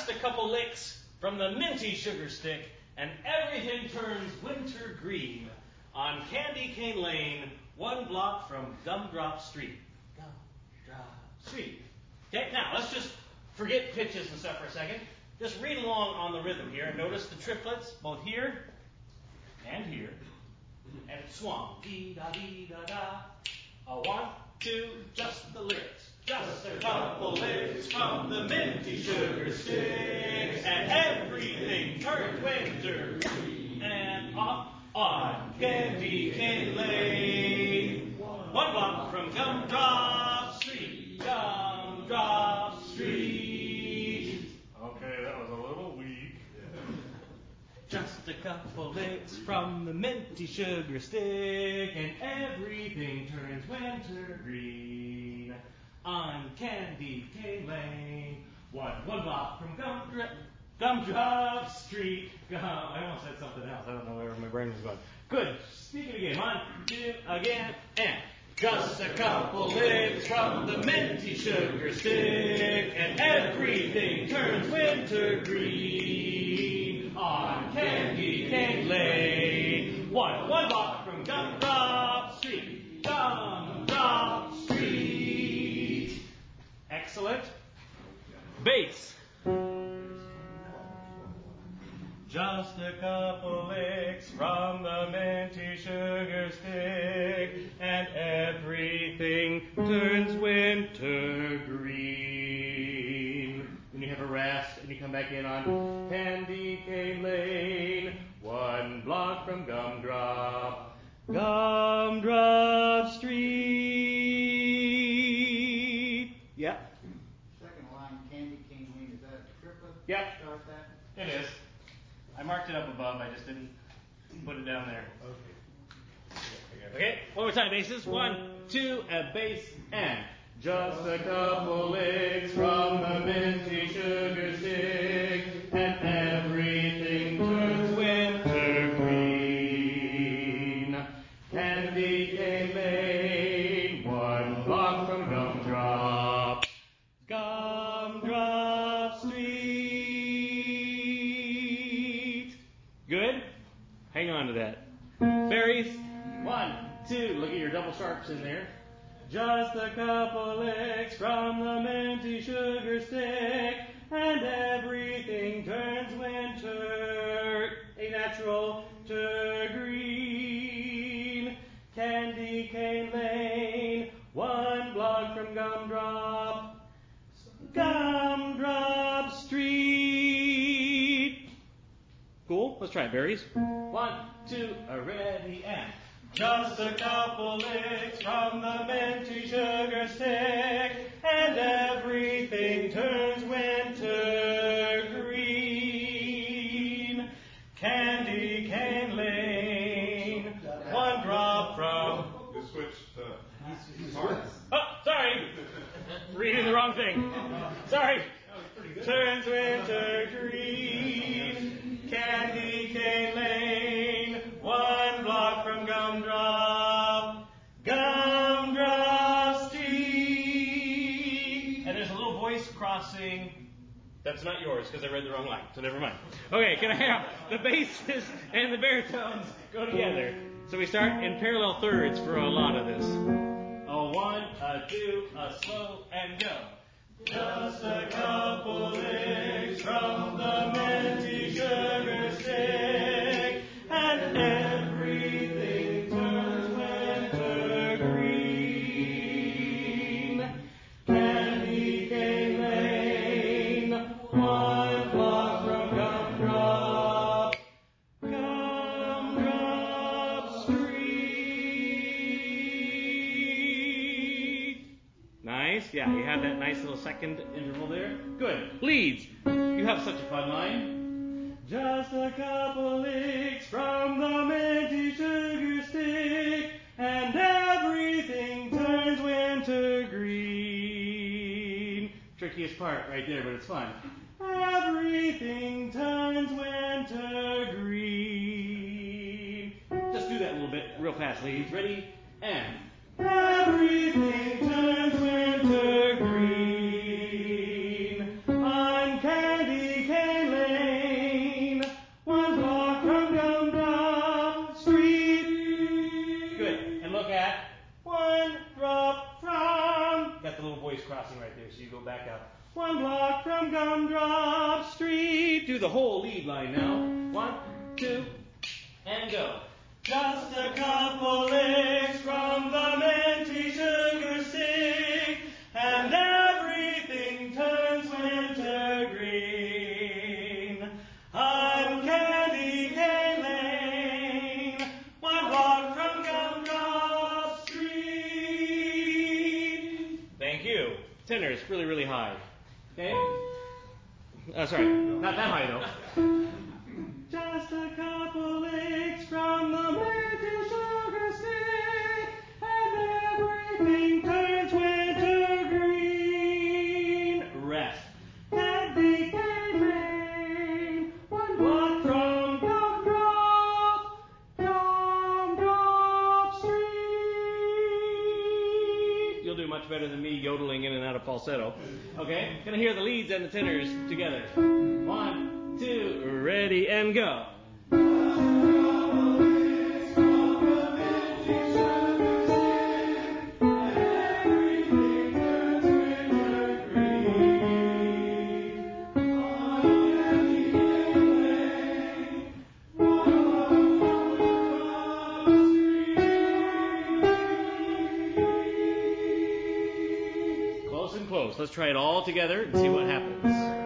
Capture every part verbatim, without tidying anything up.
Just a couple licks from the minty sugar stick, and everything turns winter green on Candy Cane Lane, one block from Gumdrop Street. Gumdrop Street. Okay, now let's just forget pitches and stuff for a second. Just read along on the rhythm here. Notice the triplets, both here and here. And it's swung. Dee-da-dee-da-da. A one, two, just the lyrics. Just a couple licks from the minty sugar stick, and everything turns winter green. And off on Candy Cane Lane, one block from Gumdrop Street. Gumdrop Street. Okay, that was a little weak. Just a couple licks from the minty sugar stick, and everything turns winter green on Candy Cane Lane, one one block from Gumdrop, Gumdrop Street. Gum, I almost said something else. I don't know where my brain was going. Good. Speak it again. One, two, again, and just a couple licks from the minty sugar stick, and everything turns winter green on Candy Cane Lane, one one block from Gumdrop Street. Gumdrop Street. Excellent. Bass. Just a couple licks from the minty sugar stick, and everything turns winter green. Then you have a rest, and you come back in on Candy Cane Lane, one block from Gumdrop, Gumdrop Street. Yep. Second line, Candy Cane Lane, is that a triplet? Yep. Start that? It is. I marked it up above, I just didn't put it down there. Okay. Okay, one more time, basses. One, two, a bass, and just a couple licks from the minty sugar stick, and everything turns winter green. Candy Cane Lane, one block from Gumdrop, Gumdrop Street. Good? Hang on to that. Berries. One, two. Look at your double sharps in there. Just a couple licks from the minty sugar stick, and everything turns winter, a natural to green. Candy Cane Lane, one block from Gumdrop, Gumdrop Street. Cool. Let's try it, berries. One, two, a ready, and just a couple licks from the minty sugar stick, and everything turns winter green. Candy Cane Lane, one drop from... You switched uh, Oh, sorry. Reading the wrong thing. Sorry. Turns winter green. Candy Cane Lane, one block from Gumdrop, Gumdrop Street. And there's a little voice crossing. That's not yours because I read the wrong line, so never mind. Okay, can I have the basses and the baritones go together? So we start in parallel thirds for a lot of this. A one, a two, a slow, and go. Just a couple licks from the minty sugar stick, and everything turns winter green. Candy Cane Lane, one block from Gumdrop, Gumdrop Street. Nice, yeah, you have that nice little second interval there. Good. Leads. You have such a fun line. Just a couple licks from the minty sugar stick, and everything turns winter green. Trickiest part right there, but it's fun. Everything turns winter green. Just do that a little bit real fast, leads. Ready? And everything turns winter green on Candy crossing right there. So you go back out. One block from Gumdrop Street. Do the whole lead line now. One, two, and go. Just a couple licks from the minty sugar stick, and everything turns winter green. I'm Candy Cane Lane, one block from Gumdrop Street. Thank you. Tenors, really, really high. Okay? Uh, sorry, not that high though. Just a couple licks from the minty sugar stick, and everything turns winter green. Rest. Candy Cane Lane, one block from Gumdrop, Gumdrop Street. You'll do much better than me yodeling in and out of falsetto. Okay? Gonna hear the leads and the tenors together. One, two, ready, and go. Close and close. Let's try it all together and see what happens.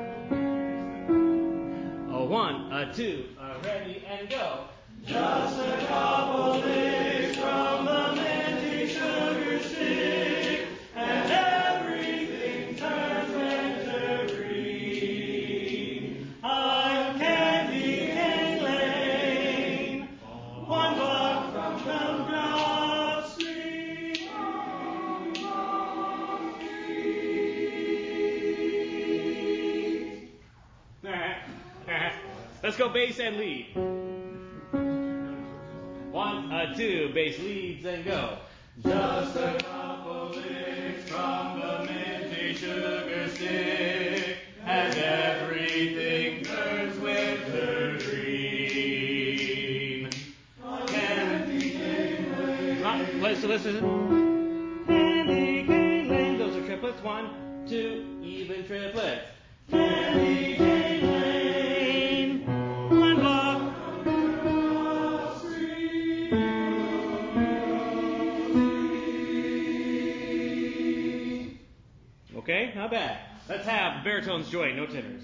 A one, a two, a ready, and go. Just a couple licks from the minty sugar stick, and everything turns winter green. I'm Candy Cane Lane, one block from Gumdrop Street. Let's go bass and lead. One, uh, two, bass leads and go. Just a couple licks from the minty sugar stick, and everything turns winter green. Candy Cane Lane. Ah, listen, listen. Candy Cane Lane. Those are triplets. One, two, even triplets. Candy Cane Lane, one block. Okay, not bad. Let's have baritone's joy, no tenors.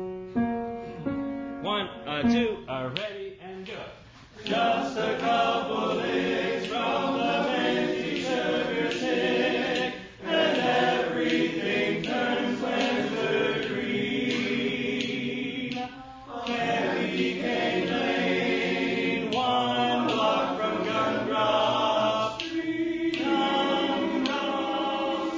One, uh, two, uh, ready, and go. Just a couple licks from the minty sugar stick, and everything turns winter green. Candy Cane Lane, one block from Gumdrop Street, Gumdrop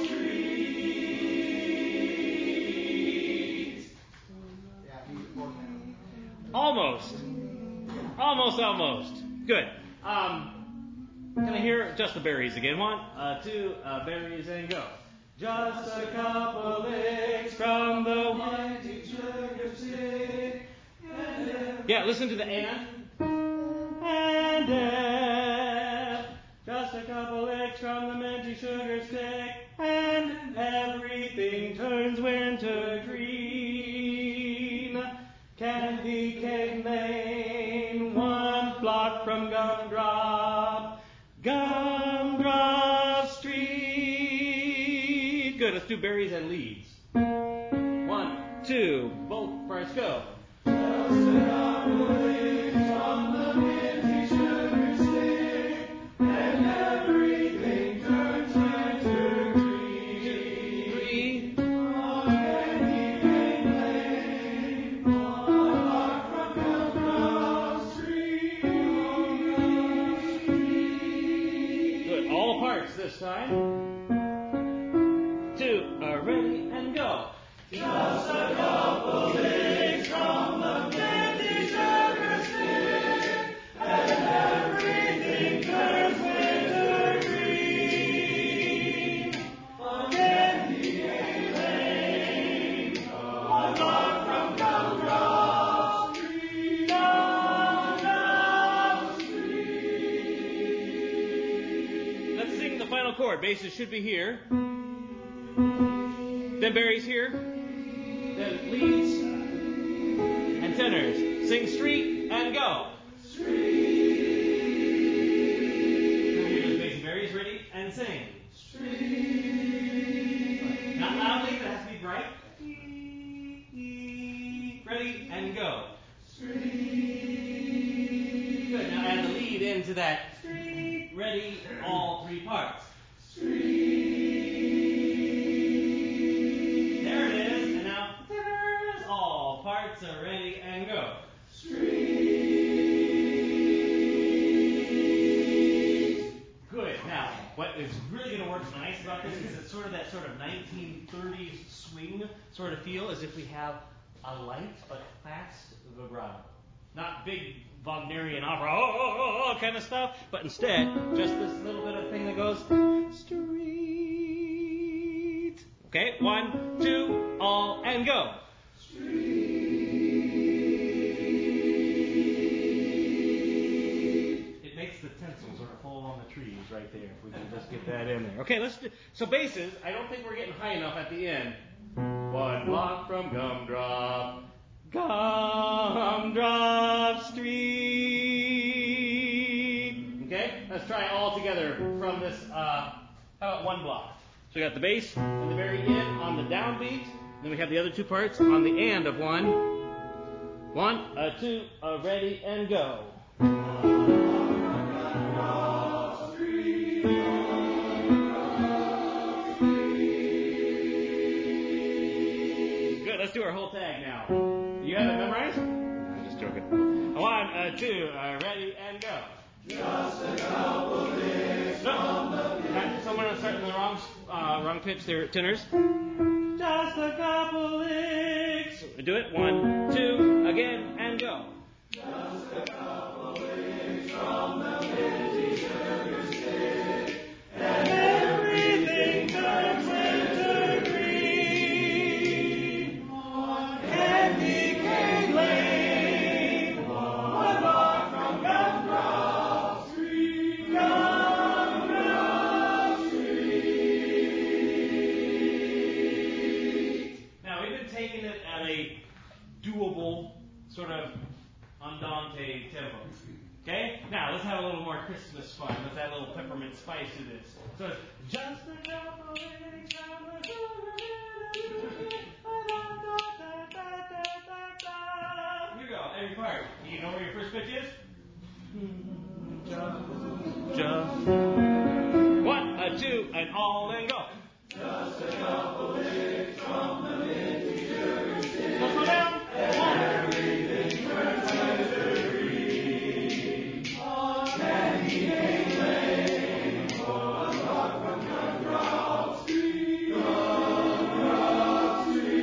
Street. Yeah, he's four minutes. Almost. Almost, almost. Good. Um, can I hear just the berries again? One, uh, two, uh, berries, and go. Just a couple licks from the minty sugar stick. Yeah, listen to the and. And F. Just a couple licks from the minty sugar stick, and everything turns winter green. Candy Cane Lane, one block from Gumdrop, Gumdrop Street. Good, let's do berries and leads. One, two, both first go. Just a couple licks from the minty sugar stick, and everything turns winter green. Three. Candy Cane Lane, one block from Gumdrop Street. Good, all parts this time. Two, are ready, and go. Just a couple licks from the minty sugar stick, and everything turns winter green. Candy Cane Lane, one block from Gumdrop Street, Gumdrop Street. Let's sing the final chord. Basses should be here. Then Barry's here. Then leads and tenors. Sing street and go. Ready and sing. Street. Not loudly, but it has to be bright. Ready and go. Street. Good. Now add the lead into that. Street. Ready, all three parts. Street. There it is. And now tenors. All parts are ready and go. Street. What is really going to work nice about this is it's sort of that sort of nineteen thirties swing sort of feel, as if we have a light but fast vibrato. Not big Wagnerian opera, oh, oh, oh, oh, kind of stuff, but instead just this little bit of thing that goes street. Okay, one, two, all, and go. Street. The tinsel sort of fall on the trees right there, if we can just get that in there. Okay, let's do, so basses, I don't think we're getting high enough at the end. One block from Gumdrop, Gumdrop Street. Okay, let's try it all together from this, uh, how about one block? So we got the bass and the very end on the downbeat, then we have the other two parts on the and of one. One, a two, a ready, and go. Let's do our whole tag now. You have it memorized? I'm just joking. One, uh, two, uh, ready, and go. Just a couple licks from the pitch. Someone is starting the wrong, uh, wrong pitch there, tenors. Just a couple licks. Do it. One, two, again, and go. Just a couple licks from the minty sugar stick, and everything turns winter green. Candy cane lane, one block from Gumdrop Street, Gumdrop Street. Now we've been taking it at a doable, sort of andante tempo. Okay? Now let's have a little more Christmas fun. Let's add a little peppermint spice to this. So it's just a couple of eggs from the Here we go, every part. You know where your first pitch is? Just, just. One, a two, and all, and go. Just a couple licks from the minty sugar stick. Let's go down. One. Everything turns winter green. Candy cane lane, one block from Gumdrop Street. Gumdrop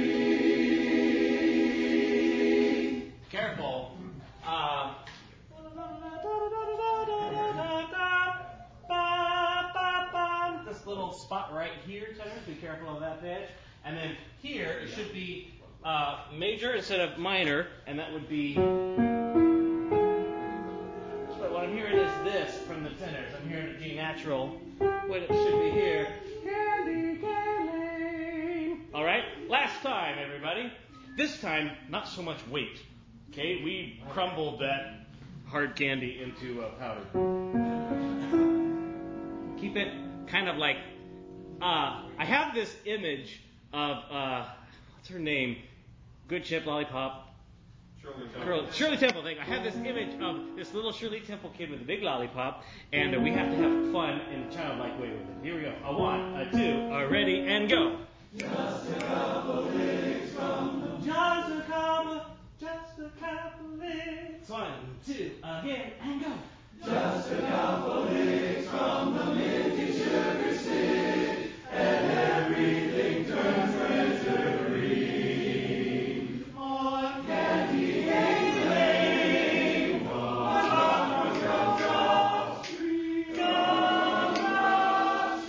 Street. Careful. Uh, this little spot right here, tenors, be careful of that pitch. And then here, it should be uh, major instead of minor, and that would be... But what I'm hearing is this from the tenors. I'm hearing it G natural, when it should be here. Candy cane lane. All right, last time, everybody. This time, not so much weight. Okay, we crumbled that hard candy into uh, powder. Keep it kind of like, uh, I have this image of, uh, what's her name? Good Chip Lollipop. Shirley Temple. Girl, Shirley Temple thing. I have this image of this little Shirley Temple kid with a big lollipop, and uh, we have to have fun in a childlike way with it. Here we go. A one, a two, a ready, and go. Just a couple licks from the... Just a couple, just a couple licks. One, two, again, and go. Just a couple licks from the minty sugar stick, and everything turns winter green. On candy cane lane, one block from Gumdrop Street, Gumdrop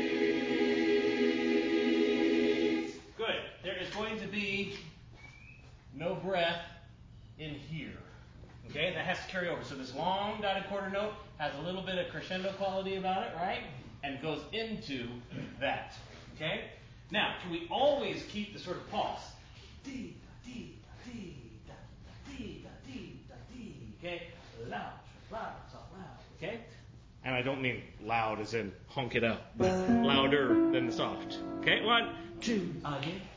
Street. Good. There is going to be no breath in here. Okay, that has to carry over. So this long dotted quarter note has a little bit of crescendo quality about it, right? And goes into that. Okay? Now, can we always keep the sort of pulse? Dee, da, dee, da, dee, da, da, dee, da, dee, da, dee. Okay? Loud, loud, soft, loud. Okay? And I don't mean loud as in honk it out, but louder than the soft. Okay? One, two, again.